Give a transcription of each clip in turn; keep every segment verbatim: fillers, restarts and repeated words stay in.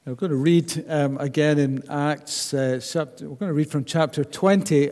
We're going to read um, again in Acts, uh, chapter, we're going to read from chapter twenty.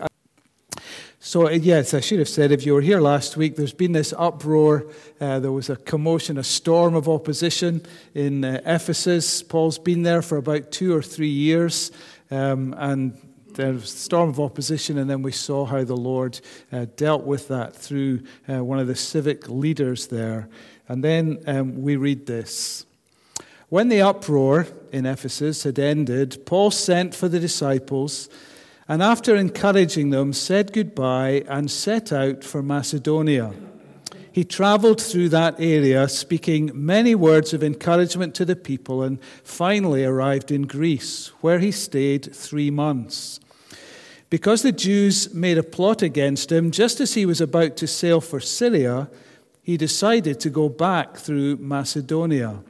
So, uh, yes, I should have said, if you were here last week, there's been this uproar. Uh, there was a commotion, a storm of opposition in uh, Ephesus. Paul's been there for about two or three years, um, and there was a storm of opposition, and then we saw how the Lord uh, dealt with that through uh, one of the civic leaders there. And then um, we read this. When the uproar in Ephesus had ended, Paul sent for the disciples, and after encouraging them, said goodbye and set out for Macedonia. He traveled through that area, speaking many words of encouragement to the people, and finally arrived in Greece, where he stayed three months. Because the Jews made a plot against him, just as he was about to sail for Syria, he decided to go back through Macedonia.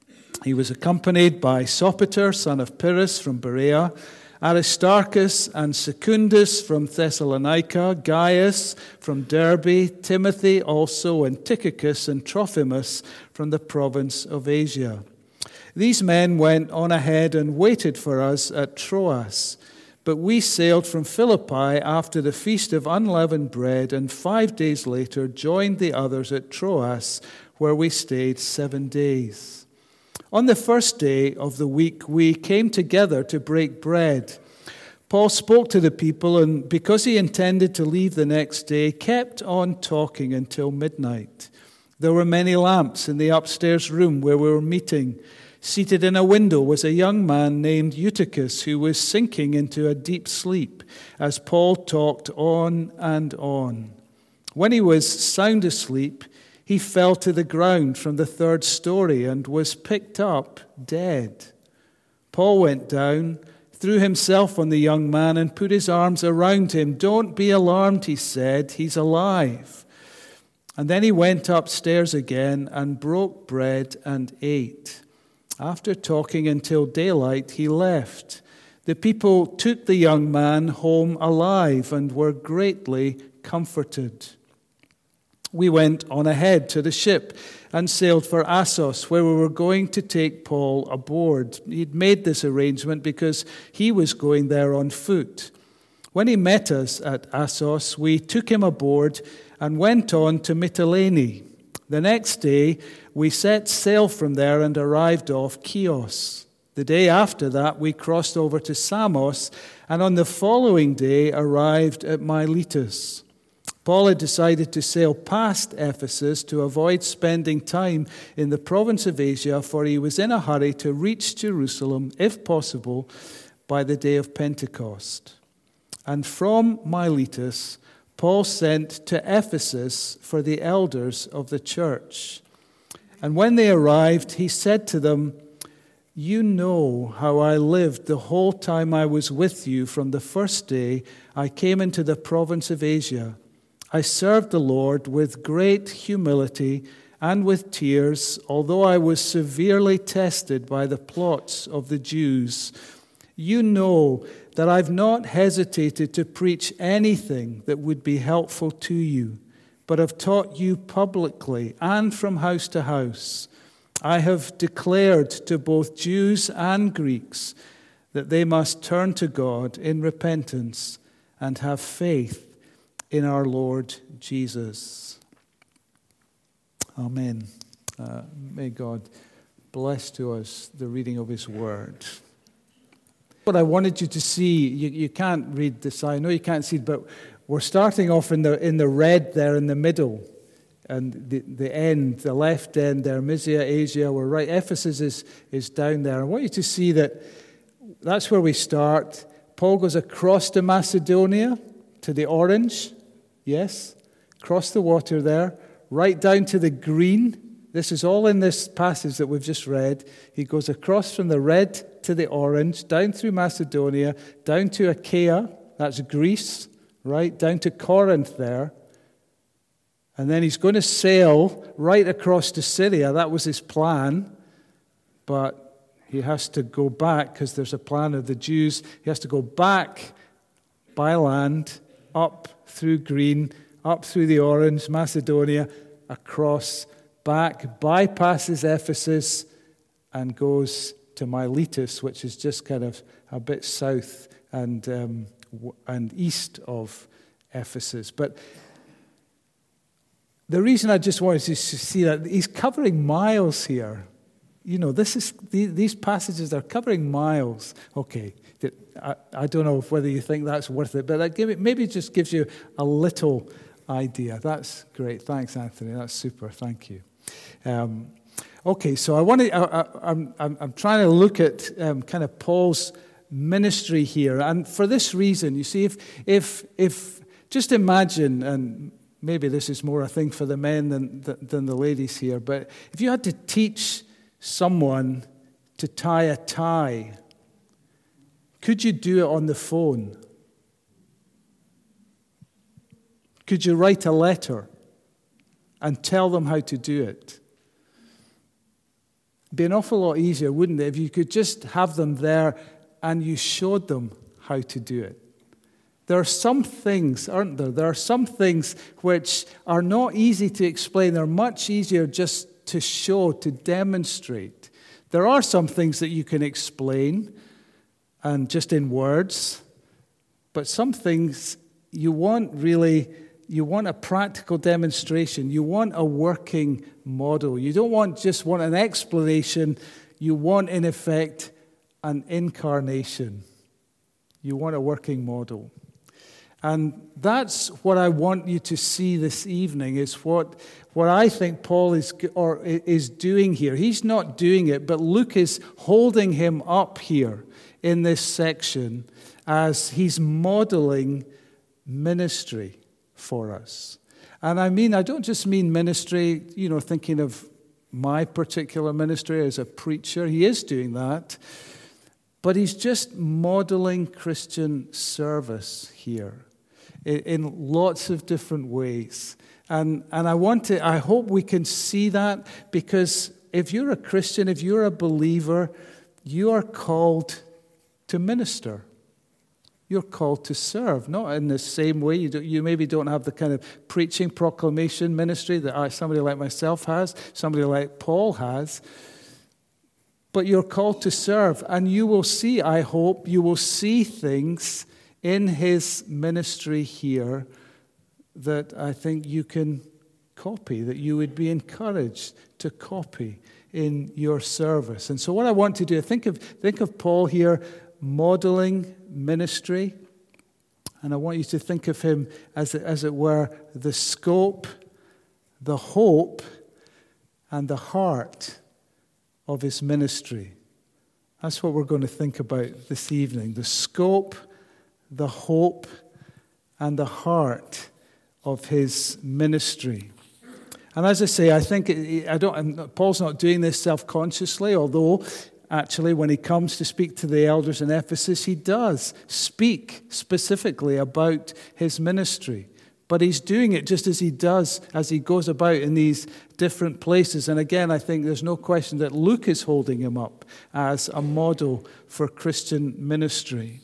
He was accompanied by Sopater, son of Pyrrhus from Berea, Aristarchus and Secundus from Thessalonica, Gaius from Derbe, Timothy also, and Tychicus and Trophimus from the province of Asia. These men went on ahead and waited for us at Troas, but we sailed from Philippi after the feast of unleavened bread, and five days later joined the others at Troas, where we stayed seven days. On the first day of the week, we came together to break bread. Paul spoke to the people, and because he intended to leave the next day, kept on talking until midnight. There were many lamps in the upstairs room where we were meeting. Seated in a window was a young man named Eutychus, who was sinking into a deep sleep as Paul talked on and on. When he was sound asleep, he fell to the ground from the third story and was picked up dead. Paul went down, threw himself on the young man, and put his arms around him. "Don't be alarmed," he said, "he's alive." And then he went upstairs again and broke bread and ate. After talking until daylight, he left. The people took the young man home alive and were greatly comforted. We went on ahead to the ship and sailed for Assos, where we were going to take Paul aboard. He'd made this arrangement because he was going there on foot. When he met us at Assos, we took him aboard and went on to Mytilene. The next day, we set sail from there and arrived off Chios. The day after that, we crossed over to Samos, and on the following day arrived at Miletus. Paul had decided to sail past Ephesus to avoid spending time in the province of Asia, for he was in a hurry to reach Jerusalem, if possible, by the day of Pentecost. And from Miletus, Paul sent to Ephesus for the elders of the church. And when they arrived, he said to them, "You know how I lived the whole time I was with you from the first day I came into the province of Asia. I served the Lord with great humility and with tears, although I was severely tested by the plots of the Jews. You know that I've not hesitated to preach anything that would be helpful to you, but have taught you publicly and from house to house. I have declared to both Jews and Greeks that they must turn to God in repentance and have faith in our Lord Jesus." Amen. Uh, may God bless to us the reading of his word. What I wanted you to see, you, you can't read this, I know you can't see it, but we're starting off in the in the red there in the middle, and the, the end, the left end there, Mysia, Asia, we're right, Ephesus is, is down there. I want you to see that that's where we start. Paul goes across to Macedonia, to the orange, yes, cross the water there, right down to the green. This is all in this passage that we've just read. He goes across from the red to the orange, down through Macedonia, down to Achaia, that's Greece, right, down to Corinth there. And then he's going to sail right across to Syria. That was his plan. But he has to go back because there's a plan of the Jews. He has to go back by land, up through green, up through the orange, Macedonia, across, back, bypasses Ephesus, and goes to Miletus, which is just kind of a bit south and um, and east of Ephesus. But the reason I just wanted to see that, he's covering miles here. You know, this is these passages are covering miles. Okay, I, I don't know whether you think that's worth it, but that give it, maybe it just gives you a little idea. That's great. Thanks, Anthony. That's super. Thank you. Um, okay, so I want to. I, I, I'm I'm trying to look at um, kind of Paul's ministry here, and for this reason, you see, if if if just imagine, and maybe this is more a thing for the men than than the ladies here, but if you had to teach someone to tie a tie, could you do it on the phone? Could you write a letter and tell them how to do it? It'd be an awful lot easier, wouldn't it, if you could just have them there and you showed them how to do it. There are some things, aren't there? There are some things which are not easy to explain. They're much easier just to show, to demonstrate. There are some things that you can explain and just in words, but some things you want really, you want a practical demonstration. You want a working model. You don't want just want an explanation. You want, in effect, an incarnation. You want a working model. And that's what I want you to see this evening, is what, what I think Paul is, or is doing here. He's not doing it, but Luke is holding him up here in this section as he's modeling ministry for us. And I mean, I don't just mean ministry, you know, thinking of my particular ministry as a preacher. He is doing that. But he's just modeling Christian service here in lots of different ways. And and I want to, I hope we can see that, because if you're a Christian, if you're a believer, you are called to minister. You're called to serve, not in the same way. You, do, you maybe don't have the kind of preaching, proclamation ministry that I, somebody like myself has, somebody like Paul has. But you're called to serve, and you will see, I hope, you will see things in his ministry here that I think you can copy, that you would be encouraged to copy in your service. And so what I want to do, think of, think of Paul here modeling ministry, and I want you to think of him as, as it were, the scope, the hope, and the heart of his ministry. That's what we're going to think about this evening. The scope, the hope, and the heart of his ministry. And as I say, I think it, I don't. Paul's not doing this self-consciously, although actually when he comes to speak to the elders in Ephesus, he does speak specifically about his ministry. But he's doing it just as he does, as he goes about in these different places. And again, I think there's no question that Luke is holding him up as a model for Christian ministry.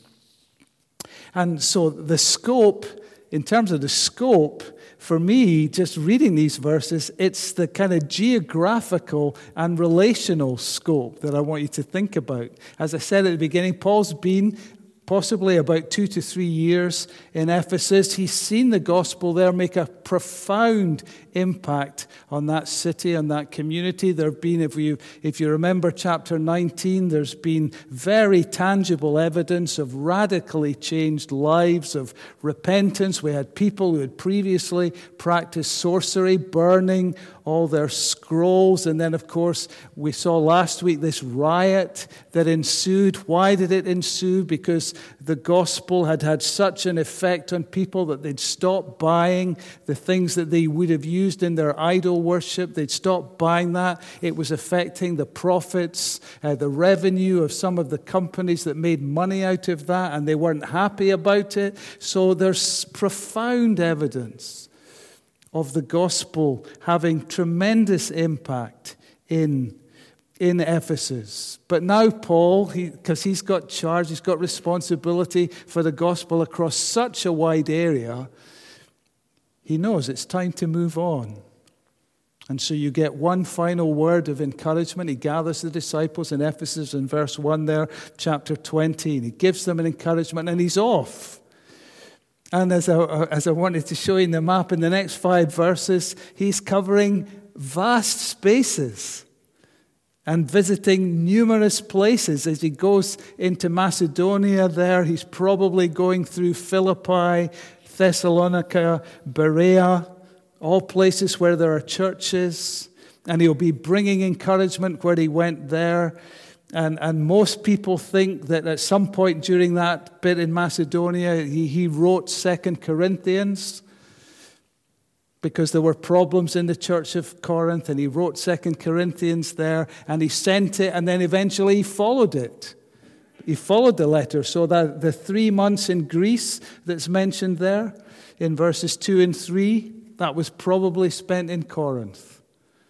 And so the scope, in terms of the scope, for me, just reading these verses, it's the kind of geographical and relational scope that I want you to think about. As I said at the beginning, Paul's been possibly about two to three years in Ephesus. He's seen the gospel there make a profound impact on that city and that community. There have been, if you if you remember chapter nineteen, there's been very tangible evidence of radically changed lives, of repentance. We had people who had previously practiced sorcery, burning all their scrolls. And then, of course, we saw last week this riot that ensued. Why did it ensue? Because the gospel had had such an effect on people that they'd stopped buying the things that they would have used in their idol worship. They'd stopped buying that. It was affecting the profits, uh, the revenue of some of the companies that made money out of that, and they weren't happy about it. So there's profound evidence of the gospel having tremendous impact in in Ephesus. But now Paul, because he, he's got charge, he's got responsibility for the gospel across such a wide area, he knows it's time to move on. And so you get one final word of encouragement. He gathers the disciples in Ephesus in verse one there, chapter twenty, and he gives them an encouragement, and he's off. And as I, as I wanted to show you in the map, in the next five verses, he's covering vast spaces and visiting numerous places. As he goes into Macedonia there, he's probably going through Philippi, Thessalonica, Berea, all places where there are churches, and he'll be bringing encouragement where he went there. And, and most people think that at some point during that bit in Macedonia, he, he wrote Second Corinthians because there were problems in the church of Corinth, and he wrote Second Corinthians there, and he sent it, and then eventually he followed it. He followed the letter, so that the three months in Greece that's mentioned there in verses two and three, that was probably spent in Corinth.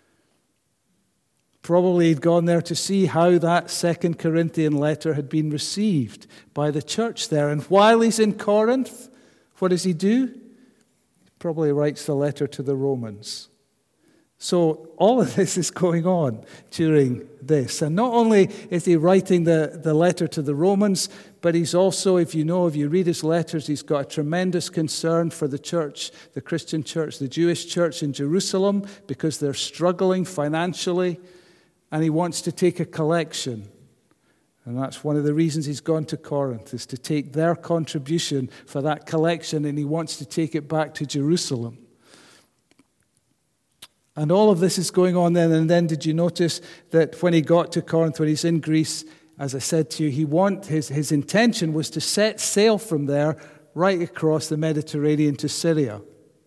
Probably he'd gone there to see how that Second Corinthian letter had been received by the church there. And while he's in Corinth, what does he do? He probably writes the letter to the Romans. So all of this is going on during this. And not only is he writing the, the letter to the Romans, but he's also, if you know, if you read his letters, he's got a tremendous concern for the church, the Christian church, the Jewish church in Jerusalem, because they're struggling financially, and he wants to take a collection. And that's one of the reasons he's gone to Corinth, is to take their contribution for that collection, and he wants to take it back to Jerusalem. And all of this is going on then. And then did you notice that when he got to Corinth, when he's in Greece, as I said to you, he want his, his intention was to set sail from there right across the Mediterranean to Syria.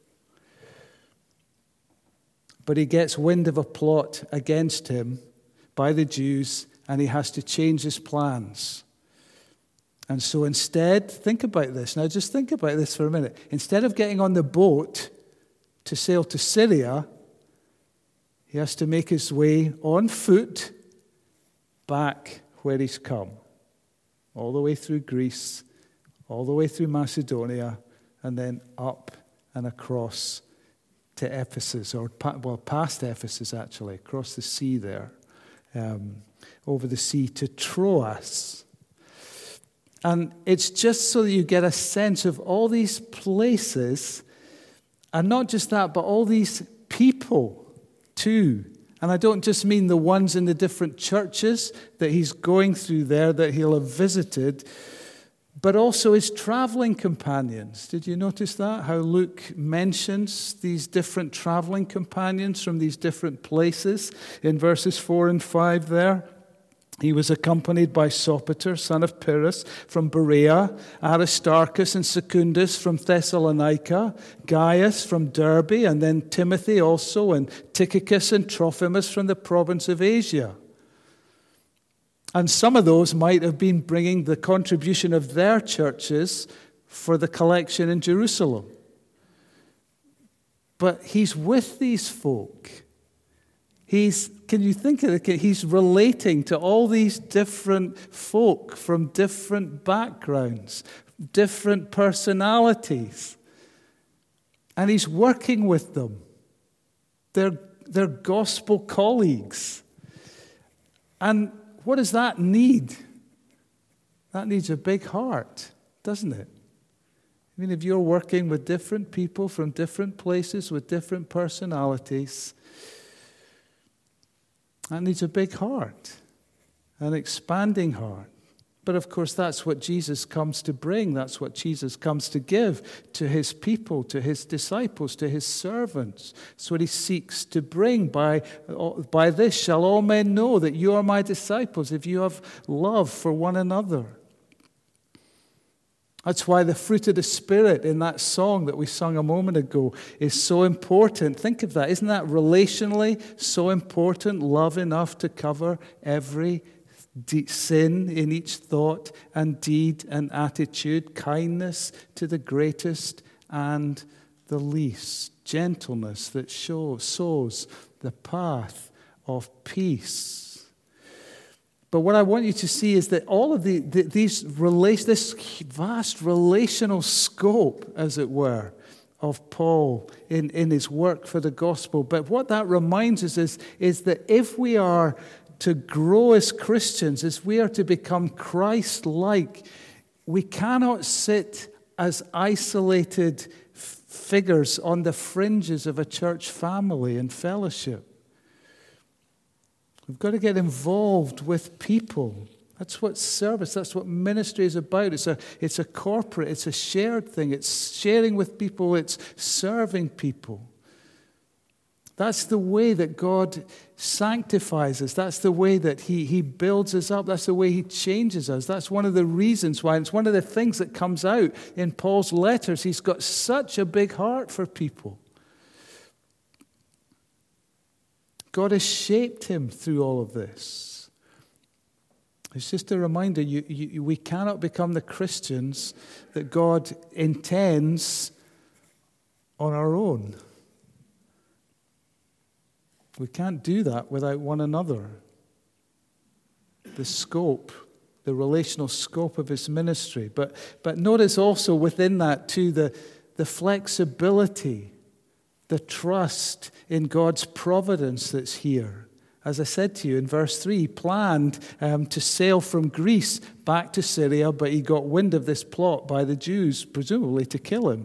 But he gets wind of a plot against him by the Jews, and he has to change his plans. And so instead, think about this. Now just think about this for a minute. Instead of getting on the boat to sail to Syria, he has to make his way on foot back where he's come. All the way through Greece, all the way through Macedonia, and then up and across to Ephesus, or well, past Ephesus actually, across the sea there, um, over the sea to Troas. And it's just so that you get a sense of all these places, and not just that, but all these people too. And I don't just mean the ones in the different churches that he's going through there that he'll have visited, but also his traveling companions. Did you notice that? How Luke mentions these different traveling companions from these different places in verses four and five there. He was accompanied by Sopater, son of Pyrrhus, from Berea, Aristarchus and Secundus from Thessalonica, Gaius from Derbe, and then Timothy also, and Tychicus and Trophimus from the province of Asia. And some of those might have been bringing the contribution of their churches for the collection in Jerusalem. But he's with these folk. He's, can you think of it? He's relating to all these different folk from different backgrounds, different personalities. And he's working with them. They're, they're gospel colleagues. And what does that need? That needs a big heart, doesn't it? I mean, if you're working with different people from different places with different personalities, that needs a big heart, an expanding heart. But of course, that's what Jesus comes to bring. That's what Jesus comes to give to his people, to his disciples, to his servants. That's what he seeks to bring. By, by this shall all men know that you are my disciples, if you have love for one another. That's why the fruit of the Spirit in that song that we sung a moment ago is so important. Think of that. Isn't that relationally so important? Love enough to cover every sin in each thought and deed and attitude. Kindness to the greatest and the least. Gentleness that shows, sows the path of peace. But what I want you to see is that all of the, the these relate, this vast relational scope, as it were, of Paul in, in his work for the gospel. But what that reminds us is, is that if we are to grow as Christians, as we are to become Christ-like, we cannot sit as isolated f- figures on the fringes of a church family and fellowship. We've got to get involved with people. That's what service, that's what ministry is about. It's a, it's a corporate, it's a shared thing. It's sharing with people, it's serving people. That's the way that God sanctifies us. That's the way that he, he builds us up. That's the way He changes us. That's one of the reasons why. It's one of the things that comes out in Paul's letters. He's got such a big heart for people. God has shaped him through all of this. It's just a reminder, you, you, we cannot become the Christians that God intends on our own. We can't do that without one another. The scope, the relational scope of His ministry. But, but notice also within that too the, the flexibility, the trust in God's providence that's here. As I said to you in verse three, he planned um, to sail from Greece back to Syria, but he got wind of this plot by the Jews, presumably to kill him.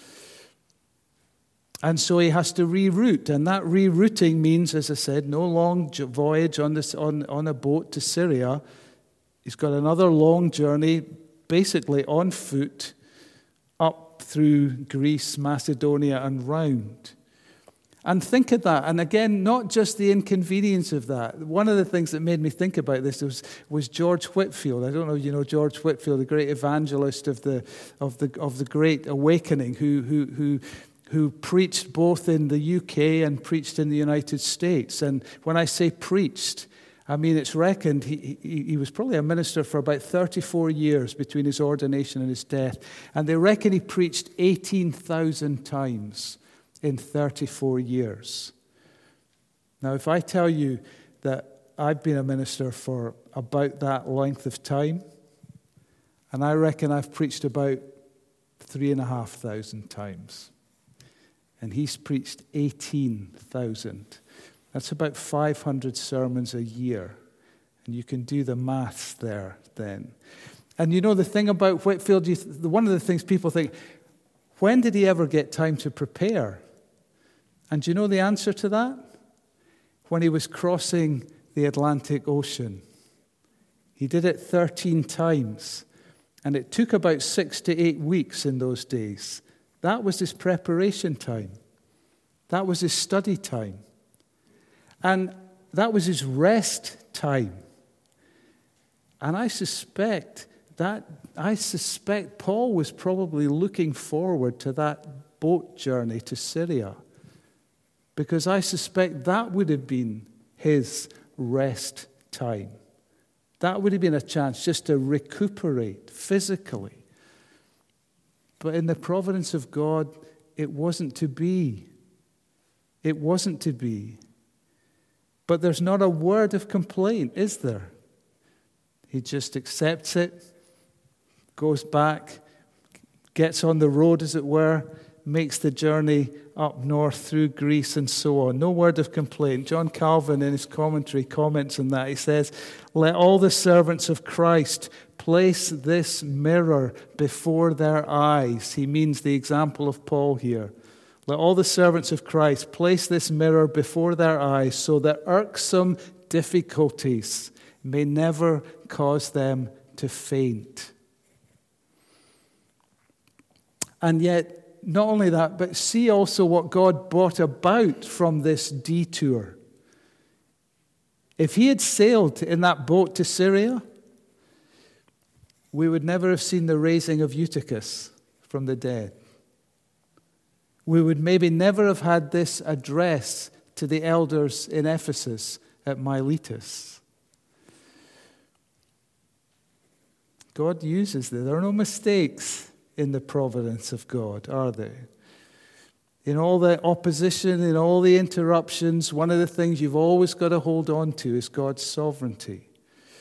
And so he has to reroute, and that rerouting means, as I said, no long voyage on, this, on, on a boat to Syria. He's got another long journey, basically on foot, up through Greece, Macedonia, and round. And think of that. And again, not just the inconvenience of that. One of the things that made me think about this was, was George Whitefield. I don't know if you know George Whitefield, the great evangelist of the of the of the Great Awakening, who who who who preached both in the U K and preached in the United States. And when I say preached, I mean it's reckoned he he, he was probably a minister for about thirty-four years between his ordination and his death. And they reckon he preached eighteen thousand times in thirty-four years. Now, if I tell you that I've been a minister for about that length of time, and I reckon I've preached about three and a half thousand times, and he's preached eighteen thousand. That's about five hundred sermons a year, and you can do the maths there then. And you know the thing about Whitefield, you th- one of the things people think, when did he ever get time to prepare? And do you know the answer to that? When he was crossing the Atlantic Ocean. He did it thirteen times. And it took about six to eight weeks in those days. That was his preparation time. That was his study time. And that was his rest time. And I suspect that, I suspect Paul was probably looking forward to that boat journey to Syria. Because I suspect that would have been his rest time. That would have been a chance just to recuperate physically. But in the providence of God, it wasn't to be. It wasn't to be. But there's not a word of complaint, is there? He just accepts it, goes back, gets on the road, as it were, makes the journey up north through Greece and so on. No word of complaint. John Calvin, in his commentary, comments on that. He says, "Let all the servants of Christ place this mirror before their eyes." He means the example of Paul here. Let all the servants of Christ place this mirror before their eyes so that irksome difficulties may never cause them to faint. And yet, not only that, but see also what God brought about from this detour. If he had sailed in that boat to Syria, we would never have seen the raising of Eutychus from the dead. We would maybe never have had this address to the elders in Ephesus at Miletus. God uses this. There are no mistakes in the providence of God, are there? In all the opposition, in all the interruptions, one of the things you've always got to hold on to is God's sovereignty.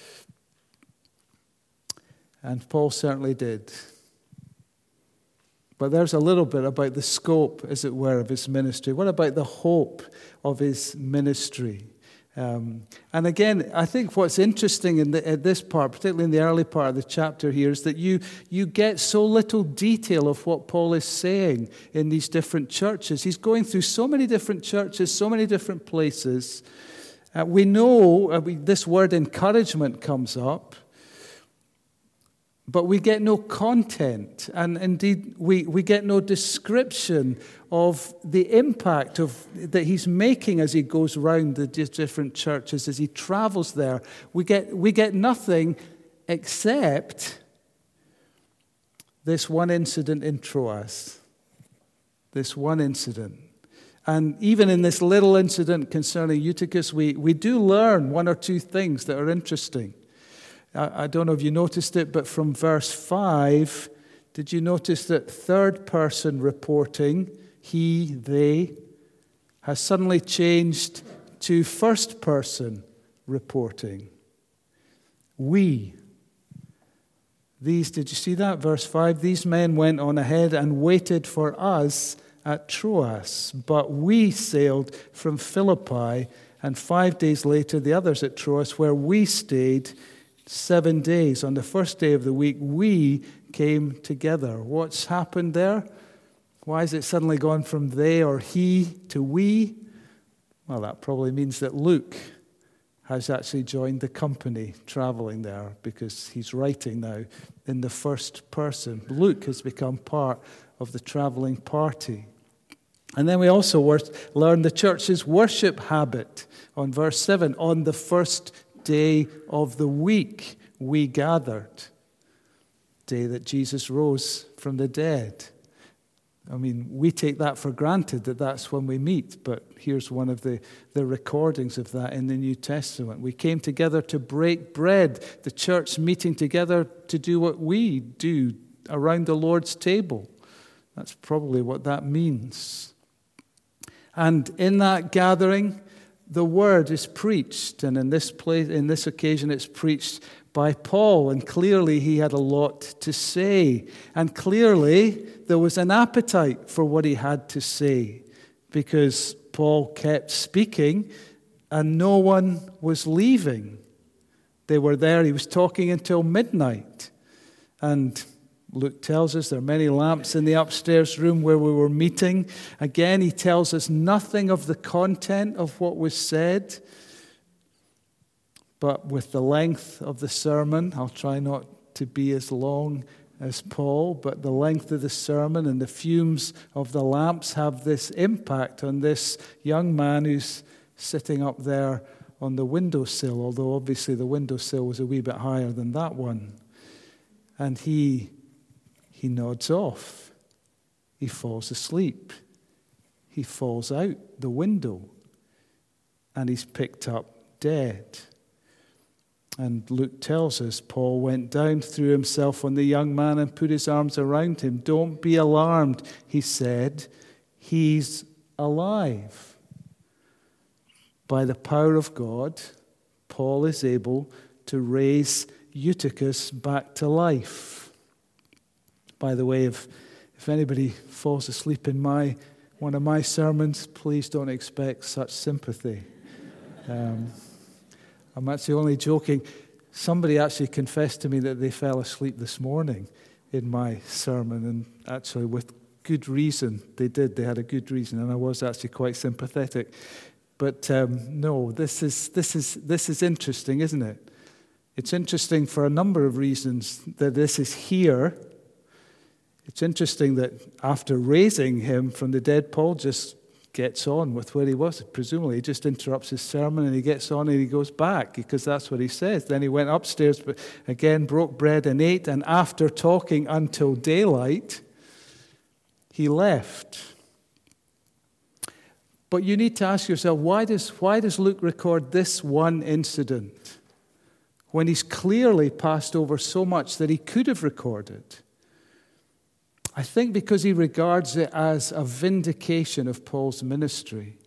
And Paul certainly did. But there's a little bit about the scope, as it were, of his ministry. What about the hope of his ministry? Um, and again, I think what's interesting in, the, in this part, particularly in the early part of the chapter here, is that you, you get so little detail of what Paul is saying in these different churches. He's going through so many different churches, so many different places. Uh, we know uh, we, this word encouragement comes up, but we get no content, and indeed we, we get no description of the impact of that he's making as he goes around the different churches, as he travels there. We get we get nothing except this one incident in Troas. This one incident. And even in this little incident concerning Eutychus, we, we do learn one or two things that are interesting. I don't know if you noticed it, but from verse five, did you notice that third person reporting, he, they, has suddenly changed to first person reporting? We. These, did you see that? Verse five, these men went on ahead and waited for us at Troas, but we sailed from Philippi, and five days later the others at Troas, where we stayed Seven days. On the first day of the week, we came together. What's happened there? Why is it suddenly gone from they or he to we? Well, that probably means that Luke has actually joined the company traveling there, because he's writing now in the first person. Luke has become part of the traveling party. And then we also learn the church's worship habit on verse seven. On the first day of the week we gathered, day that Jesus rose from the dead. I mean, we take that for granted that that's when we meet, but here's one of the, the recordings of that in the New Testament. We came together to break bread, the church meeting together to do what we do around the Lord's table. That's probably what that means. And in that gathering, the word is preached, and in this place, in this occasion, it's preached by Paul, and clearly he had a lot to say, and clearly there was an appetite for what he had to say, because Paul kept speaking, and no one was leaving. They were there. He was talking until midnight, and Luke tells us there are many lamps in the upstairs room where we were meeting. Again, he tells us nothing of the content of what was said. But with the length of the sermon, I'll try not to be as long as Paul, but the length of the sermon and the fumes of the lamps have this impact on this young man who's sitting up there on the windowsill, although obviously the windowsill was a wee bit higher than that one. And he... He nods off. He falls asleep. He falls out the window. And he's picked up dead. And Luke tells us Paul went down, threw himself on the young man and put his arms around him. Don't be alarmed, he said. He's alive. By the power of God, Paul is able to raise Eutychus back to life. By the way, if, if anybody falls asleep in my one of my sermons, please don't expect such sympathy. Um, I'm actually only joking. Somebody actually confessed to me that they fell asleep this morning in my sermon, and actually with good reason they did. They had a good reason, and I was actually quite sympathetic. But um, no, this is this is this is interesting, isn't it? It's interesting for a number of reasons that this is here. It's interesting that after raising him from the dead, Paul just gets on with where he was. Presumably, he just interrupts his sermon and he gets on and he goes back, because that's what he says. Then he went upstairs, but again broke bread and ate, and after talking until daylight, he left. But you need to ask yourself, why does, why does Luke record this one incident when he's clearly passed over so much that he could have recorded? I think because he regards it as a vindication of Paul's ministry.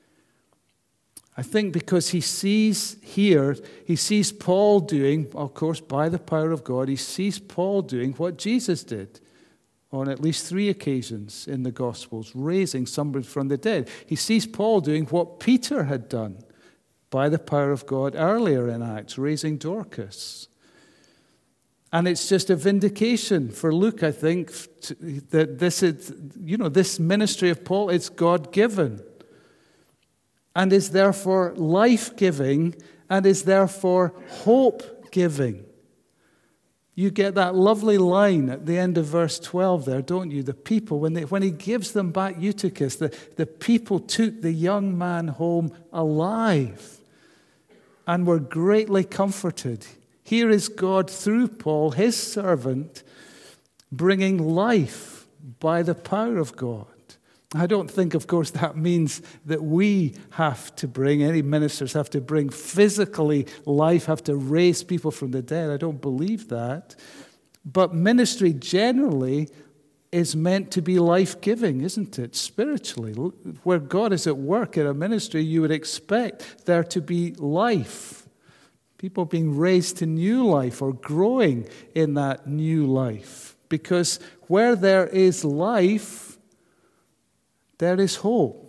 I think because he sees here, he sees Paul doing, of course, by the power of God, he sees Paul doing what Jesus did on at least three occasions in the Gospels, raising somebody from the dead. He sees Paul doing what Peter had done by the power of God earlier in Acts, raising Dorcas. And it's just a vindication for Luke, I think, that this is, you know, this ministry of Paul is God-given and is therefore life-giving and is therefore hope-giving. You get that lovely line at the end of verse twelve there, don't you? The people, when, they, when he gives them back Eutychus, the, the people took the young man home alive and were greatly comforted. Here is God, through Paul, his servant, bringing life by the power of God. I don't think, of course, that means that we have to bring, any ministers have to bring physically life, have to raise people from the dead. I don't believe that. But ministry generally is meant to be life-giving, isn't it, spiritually? Where God is at work in a ministry, you would expect there to be life. People being raised to new life or growing in that new life. Because where there is life, there is hope.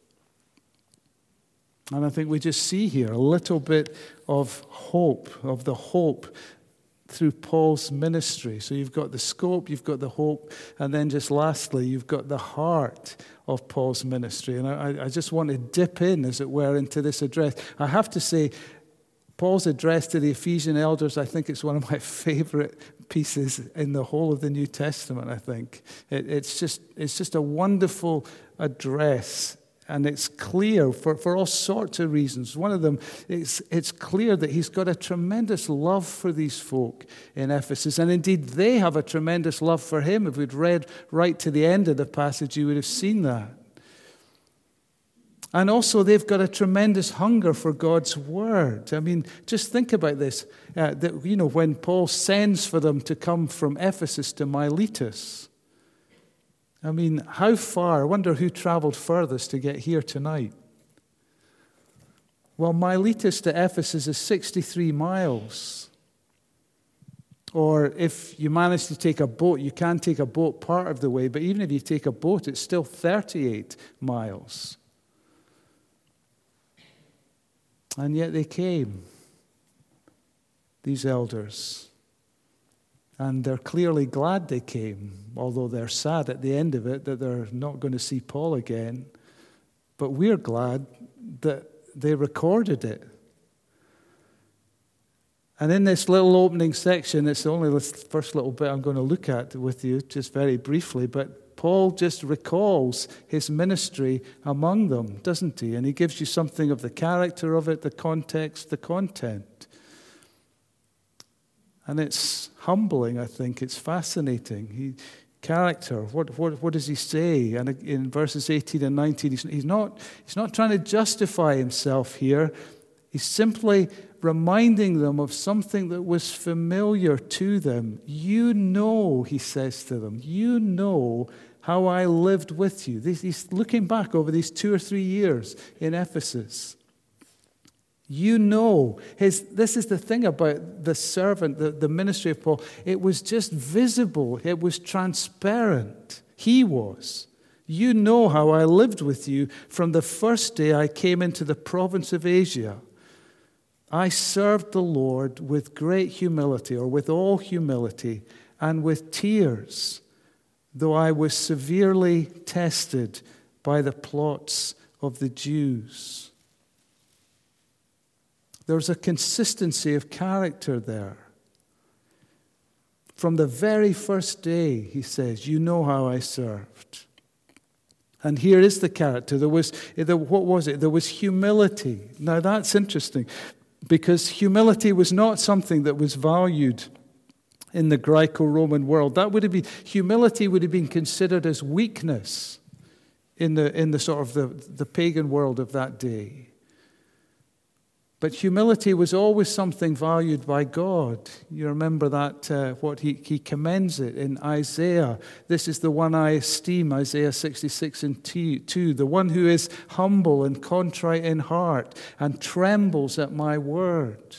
And I think we just see here a little bit of hope, of the hope through Paul's ministry. So you've got the scope, you've got the hope, and then just lastly, you've got the heart of Paul's ministry. And I, I just want to dip in, as it were, into this address. I have to say, Paul's address to the Ephesian elders, I think it's one of my favorite pieces in the whole of the New Testament, I think. It, it's just it's just a wonderful address, and it's clear for, for all sorts of reasons. One of them, it's, it's clear that he's got a tremendous love for these folk in Ephesus, and indeed they have a tremendous love for him. If we'd read right to the end of the passage, you would have seen that. And also, they've got a tremendous hunger for God's word. I mean, just think about this. Uh, that, you know, when Paul sends for them to come from Ephesus to Miletus, I mean, how far? I wonder who traveled furthest to get here tonight. Well, Miletus to Ephesus is sixty-three miles. Or if you manage to take a boat, you can take a boat part of the way, but even if you take a boat, it's still thirty-eight miles. And yet they came, these elders. And they're clearly glad they came, although they're sad at the end of it that they're not going to see Paul again. But we're glad that they recorded it. And in this little opening section, it's the only first little bit I'm going to look at with you, just very briefly, but Paul just recalls his ministry among them, doesn't he? And he gives you something of the character of it, the context, the content. And it's humbling, I think. It's fascinating. He, character, what, what, what does he say? And in verses eighteen and nineteen, he's, he's, not, he's not trying to justify himself here. He's simply reminding them of something that was familiar to them. You know, he says to them, you know how I lived with you. He's looking back over these two or three years in Ephesus. You know, his, this is the thing about the servant, the, the ministry of Paul. It was just visible. It was transparent. He was. You know how I lived with you from the first day I came into the province of Asia. I served the Lord with great humility, or with all humility, and with tears, though I was severely tested by the plots of the Jews. There's a consistency of character there. From the very first day, he says, you know how I served. And here is the character. There was, what was it? There was humility. Now that's interesting, because humility was not something that was valued in the Greco-Roman world. That would have been, humility would have been considered as weakness in the in the sort of the, the pagan world of that day. But humility was always something valued by God. You remember that, uh, what he, he commends it in Isaiah. This is the one I esteem, Isaiah sixty-six and two, the one who is humble and contrite in heart and trembles at my word.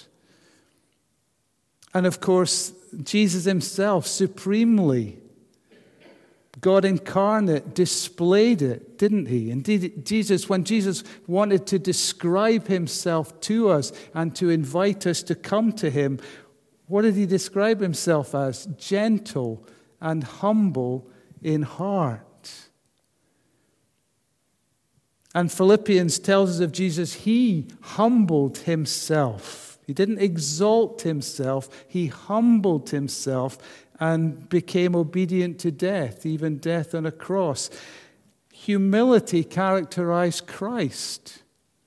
And of course, Jesus himself supremely God incarnate displayed it, didn't he? Indeed, Jesus, when Jesus wanted to describe himself to us and to invite us to come to him, what did he describe himself as? Gentle and humble in heart. And Philippians tells us of Jesus, he humbled himself. He didn't exalt himself, he humbled himself and became obedient to death, even death on a cross. Humility characterized Christ.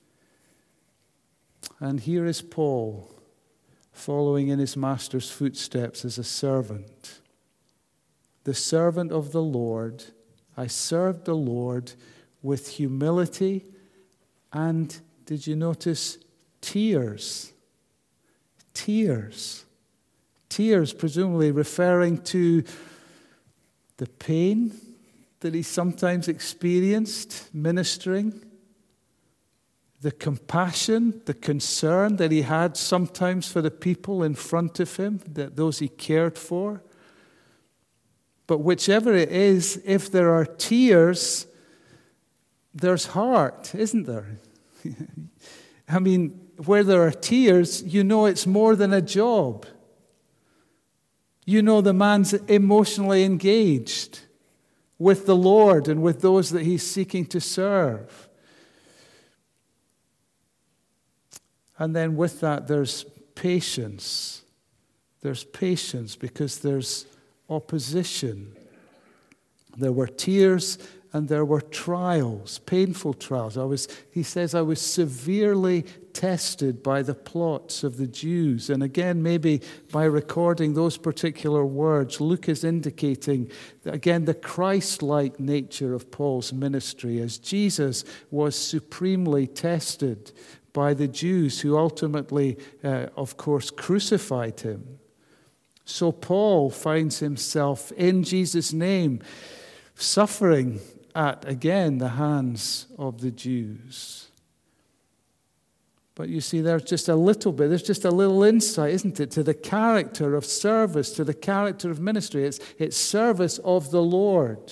And here is Paul, following in his master's footsteps as a servant. The servant of the Lord, I served the Lord with humility and, did you notice, tears? Tears. Tears, presumably referring to the pain that he sometimes experienced ministering, the compassion, the concern that he had sometimes for the people in front of him, that those he cared for. But whichever it is, if there are tears, there's heart, isn't there? I mean, where there are tears, you know it's more than a job. You know the man's emotionally engaged with the Lord and with those that he's seeking to serve. And then with that, there's patience. There's patience because there's opposition. There were tears and there were trials, painful trials. I was, he says, I was severely tested by the plots of the Jews. And again, maybe by recording those particular words, Luke is indicating, that, again, the Christ-like nature of Paul's ministry as Jesus was supremely tested by the Jews who ultimately, uh, of course, crucified him. So Paul finds himself in Jesus' name suffering at, again, the hands of the Jews. But you see, there's just a little bit, there's just a little insight, isn't it, to the character of service, to the character of ministry. It's, it's service of the Lord,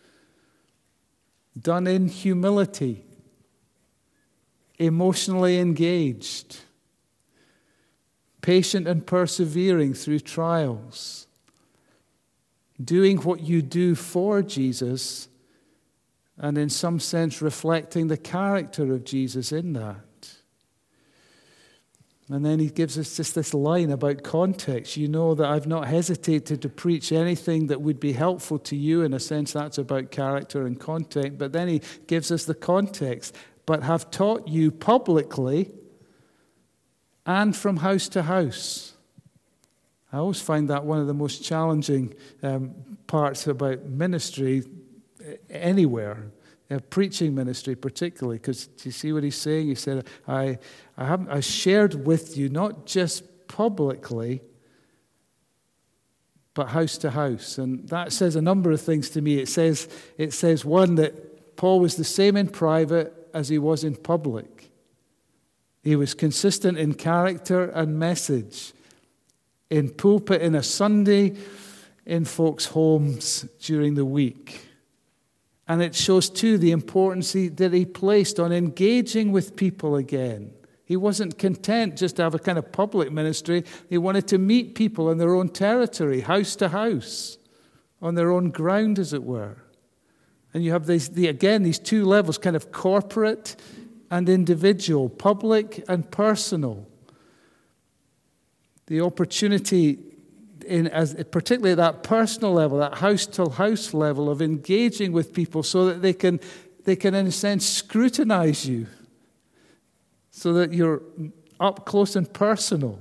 done in humility, emotionally engaged, patient and persevering through trials, doing what you do for Jesus, and in some sense reflecting the character of Jesus in that. And then he gives us just this line about context. You know that I've not hesitated to preach anything that would be helpful to you. In a sense, that's about character and content. But then he gives us the context. But have taught you publicly and from house to house. I always find that one of the most challenging um, parts about ministry anywhere, uh, preaching ministry particularly, because do you see what he's saying? He said, I, I, have, I shared with you not just publicly, but house to house. And that says a number of things to me. It says, it says one, that Paul was the same in private as he was in public. He was consistent in character and message, in pulpit in a Sunday, in folks' homes during the week. And it shows, too, the importance he, that he placed on engaging with people again. He wasn't content just to have a kind of public ministry. He wanted to meet people in their own territory, house to house, on their own ground, as it were. And you have, these, the, again, these two levels, kind of corporate and individual, public and personal. The opportunity, in as particularly at that personal level, that house-to-house level of engaging with people so that they can, they can, in a sense, scrutinize you, so that you're up close and personal.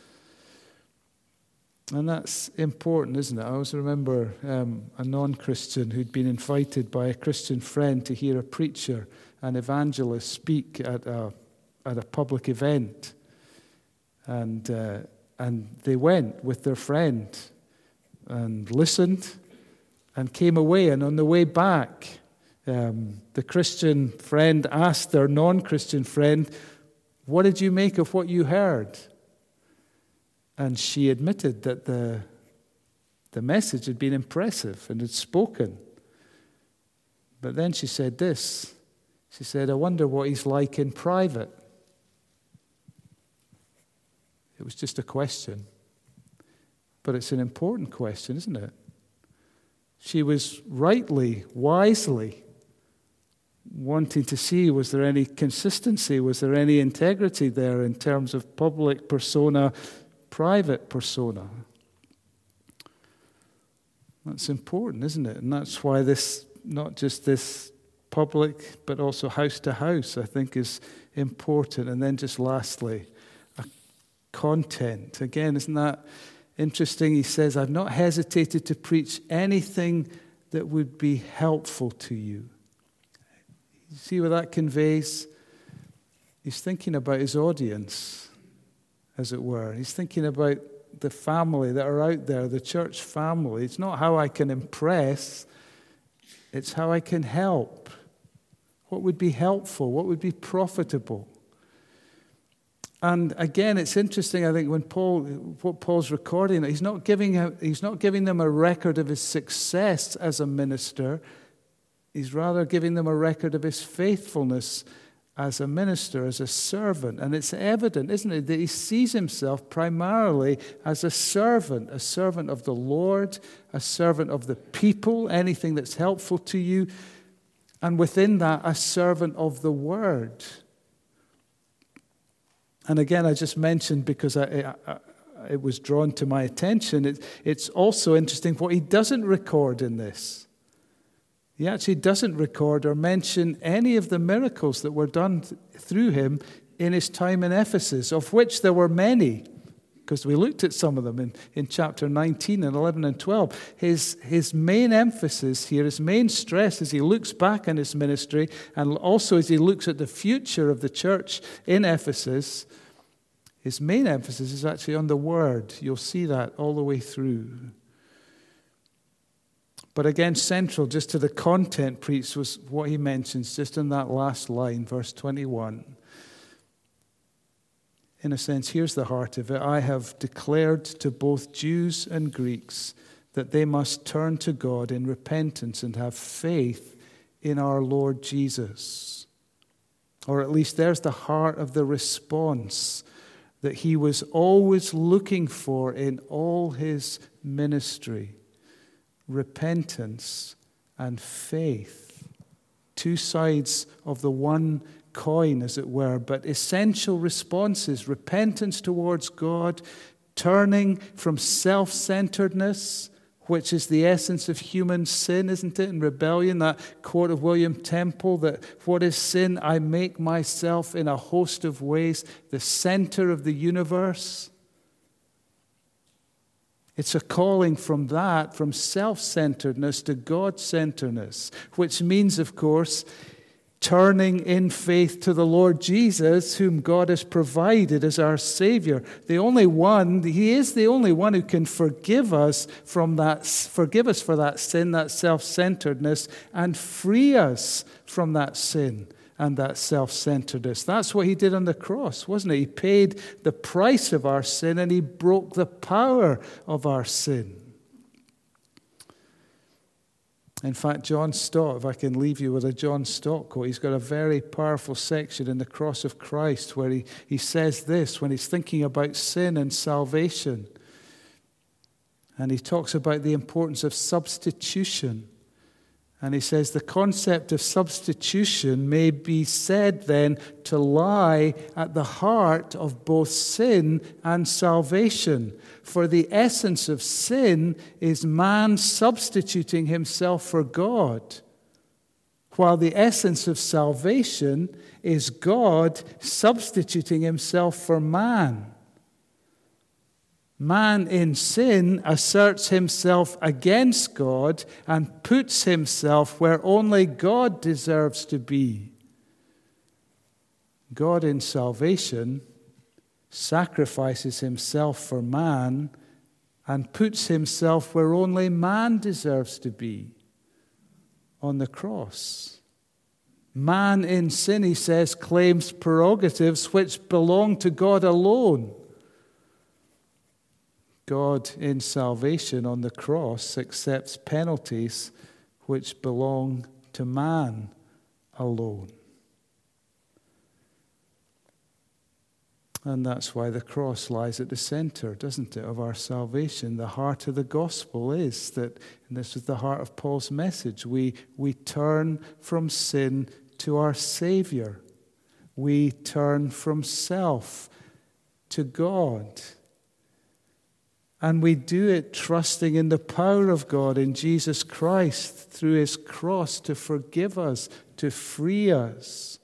And that's important, isn't it? I always remember um, a non-Christian who'd been invited by a Christian friend to hear a preacher, an evangelist, speak at a, at a public event. And uh, and they went with their friend and listened and came away. And on the way back, um, the Christian friend asked their non-Christian friend, "What did you make of what you heard?" And she admitted that the, the message had been impressive and had spoken. But then she said this. She said, I wonder what he's like in private. It was just a question. But it's an important question, isn't it? She was rightly, wisely wanting to see, was there any consistency, was there any integrity there in terms of public persona, private persona? That's important, isn't it? And that's why this, not just this public, but also house to house, I think is important. And then just lastly, a content. Again, isn't that interesting? He says, I've not hesitated to preach anything that would be helpful to you. You see what that conveys? He's thinking about his audience, as it were. He's thinking about the family that are out there, the church family. It's not how I can impress, it's how I can help. What would be helpful? What would be profitable? And again, it's interesting, I think, when Paul, what Paul's recording, he's not giving a, he's not giving them a record of his success as a minister. He's rather giving them a record of his faithfulness as a minister, as a servant. And it's evident, isn't it, that he sees himself primarily as a servant, a servant of the Lord, a servant of the people, anything that's helpful to you, and within that, a servant of the Word. And again, I just mentioned, because I, I, it was drawn to my attention, it, it's also interesting what he doesn't record in this. He actually doesn't record or mention any of the miracles that were done th- through him in his time in Ephesus, of which there were many, because we looked at some of them in, in chapter nineteen and eleven and twelve. His, his main emphasis here, his main stress as he looks back on his ministry, and also as he looks at the future of the church in Ephesus, his main emphasis is actually on the Word. You'll see that all the way through. But again, central just to the content preached was what he mentions just in that last line, verse twenty-one. In a sense, here's the heart of it. I have declared to both Jews and Greeks that they must turn to God in repentance and have faith in our Lord Jesus. Or at least there's the heart of the response that he was always looking for in all his ministry. Repentance and faith. Two sides of the one coin, as it were, but essential responses. Repentance towards God, turning from self-centeredness, which is the essence of human sin, isn't it? In rebellion, that quote of William Temple, that what is sin? I make myself in a host of ways the center of the universe. It's a calling from that, from self-centeredness to God-centeredness, which means, of course, turning in faith to the Lord Jesus, whom God has provided as our Savior. The only one, He is the only one who can forgive us from that, forgive us for that sin, that self-centeredness, and free us from that sin and that self-centeredness. That's what He did on the cross, wasn't it? He paid the price of our sin and He broke the power of our sin. In fact, John Stott, if I can leave you with a John Stott quote, he's got a very powerful section in the Cross of Christ where he, he says this when he's thinking about sin and salvation. And he talks about the importance of substitution. And he says the concept of substitution may be said then to lie at the heart of both sin and salvation. For the essence of sin is man substituting himself for God, while the essence of salvation is God substituting himself for man. Man in sin asserts himself against God and puts himself where only God deserves to be. God in salvation sacrifices himself for man and puts himself where only man deserves to be, on the cross. Man in sin, he says, claims prerogatives which belong to God alone. God in salvation on the cross accepts penalties which belong to man alone. And that's why the cross lies at the center, doesn't it, of our salvation. The heart of the gospel is that, and this is the heart of Paul's message, we, we turn from sin to our Savior. We turn from self to God. And we do it trusting in the power of God in Jesus Christ through his cross to forgive us, to free us.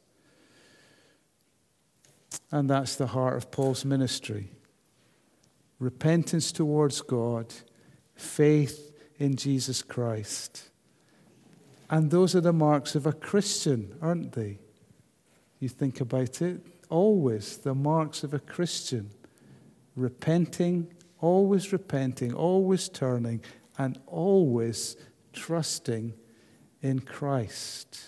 And that's the heart of Paul's ministry. Repentance towards God, faith in Jesus Christ. And those are the marks of a Christian, aren't they? You think about it, always the marks of a Christian. Repenting, always repenting, always turning, and always trusting in Christ.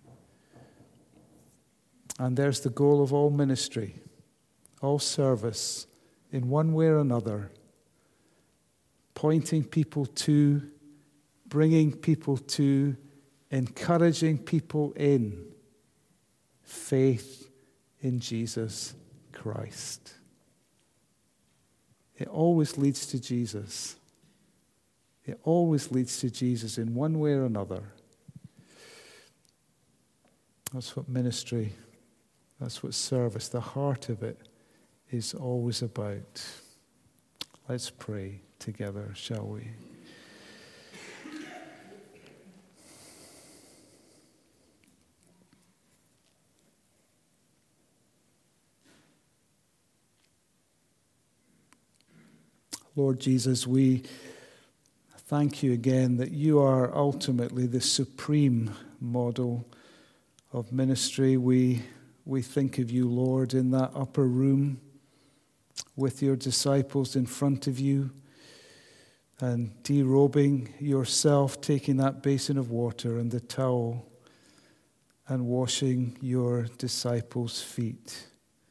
And there's the goal of all ministry, all service, in one way or another, pointing people to, bringing people to, encouraging people in faith in Jesus Christ. It always leads to Jesus. It always leads to Jesus in one way or another. That's what ministry, that's what service, the heart of it is always about. Let's pray together, shall we? Lord Jesus, we thank you again that you are ultimately the supreme model of ministry. We, we think of you, Lord, in that upper room with your disciples in front of you and derobing yourself, taking that basin of water and the towel and washing your disciples' feet.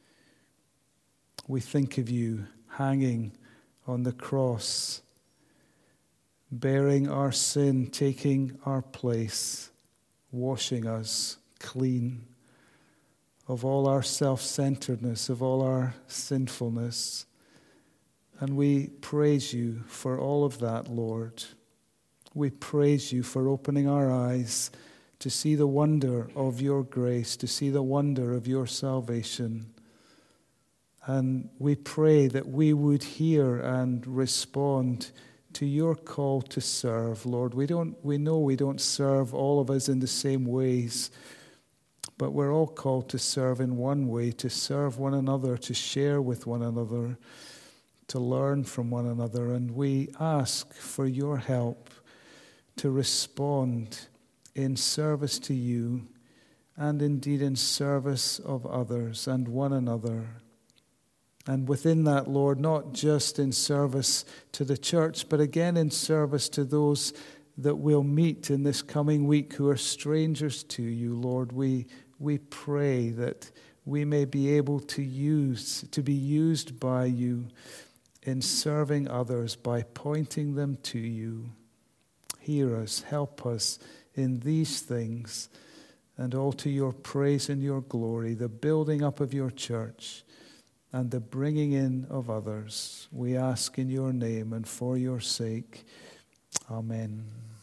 We think of you hanging on the cross, bearing our sin, taking our place, washing us clean of all our self-centeredness, of all our sinfulness. And we praise you for all of that, Lord. We praise you for opening our eyes to see the wonder of your grace, to see the wonder of your salvation. And we pray that we would hear and respond to your call to serve, Lord. We don't, we know we don't serve all of us in the same ways, but we're all called to serve in one way, to serve one another, to share with one another, to learn from one another. And we ask for your help to respond in service to you and indeed in service of others and one another. And within that, Lord, not just in service to the church, but again in service to those that we'll meet in this coming week who are strangers to you, Lord. We we pray that we may be able to use, to be used by you in serving others by pointing them to you. Hear us, help us in these things, and all to your praise and your glory, the building up of your church and the bringing in of others. We ask in your name and for your sake. Amen.